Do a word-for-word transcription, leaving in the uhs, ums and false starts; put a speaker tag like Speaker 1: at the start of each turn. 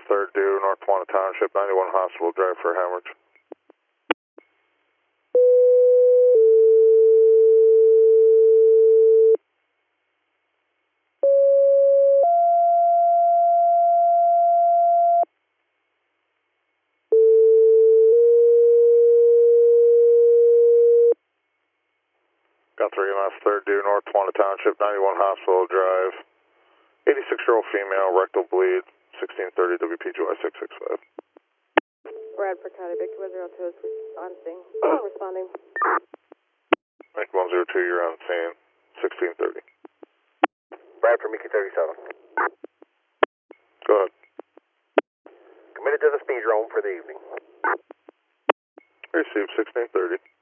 Speaker 1: third due, North Tawanda Township, ninety-one Hospital Drive for hemorrhage. Got three E M S, third due, North Tawanda Township, ninety-one Hospital Drive. eighty-six-year-old female, rectal bleed, sixteen thirty W P G Y six six five.
Speaker 2: Bradford County, Victor one zero two is on scene. Responding.
Speaker 1: Mike one zero two, you're on scene, sixteen thirty.
Speaker 3: Bradford, Mickey thirty-seven.
Speaker 1: Go ahead.
Speaker 3: Committed to the speed drone for the evening.
Speaker 1: Received, sixteen thirty.